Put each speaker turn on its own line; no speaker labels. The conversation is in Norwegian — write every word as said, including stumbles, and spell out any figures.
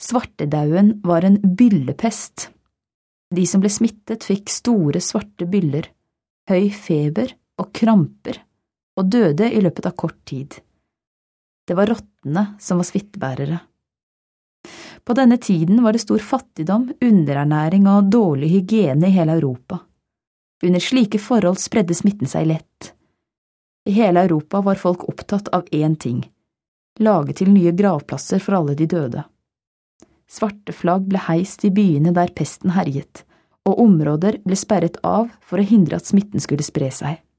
Svartedauden var en byllepest. De som ble smittet fikk store svarte byller, høy feber og kramper, og døde i løpet av kort tid. Det var rottene som var smittebærere. På denne tiden var det stor fattigdom, underernæring og dårlig hygiene i hele Europa. Under slike forhold spredde smitten seg lett. I hele Europa var folk opptatt av én ting, lage til nye gravplasser for alle de døde. Svarte flagg ble heist i byene der pesten herjet, og områder ble sperret av for å hindre at smitten skulle spre seg.